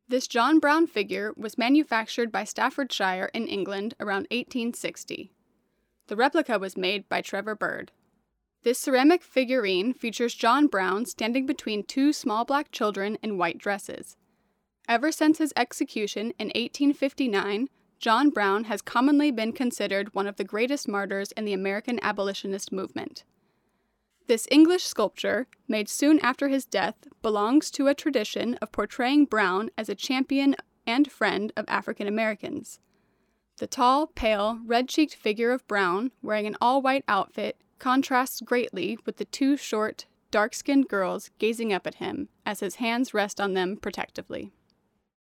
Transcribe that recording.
This John Brown figure was manufactured by Staffordshire in England around 1860. The replica was made by Trevor Bird. This ceramic figurine features John Brown standing between two small black children in white dresses. Ever since his execution in 1859, John Brown has commonly been considered one of the greatest martyrs in the American abolitionist movement. This English sculpture, made soon after his death, belongs to a tradition of portraying Brown as a champion and friend of African Americans. The tall, pale, red-cheeked figure of Brown, wearing an all-white outfit, contrasts greatly with the two short, dark-skinned girls gazing up at him as his hands rest on them protectively.